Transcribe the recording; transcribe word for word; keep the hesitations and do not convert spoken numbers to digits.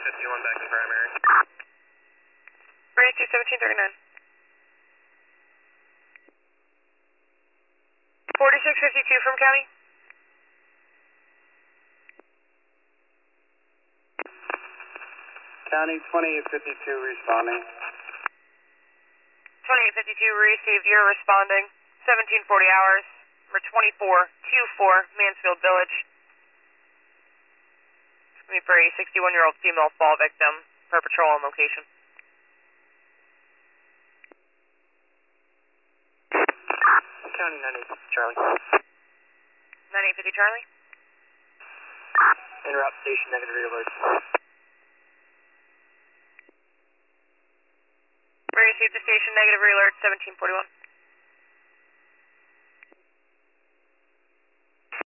fifty-one back to primary. thirty-two seventeen thirty-nine. forty-six fifty-two from county. County twenty-eight fifty-two responding. twenty-eight fifty-two received, you're responding. seventeen forty hours, number twenty-four Q four, Mansfield Village. It's going to be for a sixty-one-year-old female fall victim, per patrol on location. County ninety-eight fifty Charlie. ninety-eight fifty Charlie. En route station, negative alert. We received the station, negative alert, seventeen forty-one.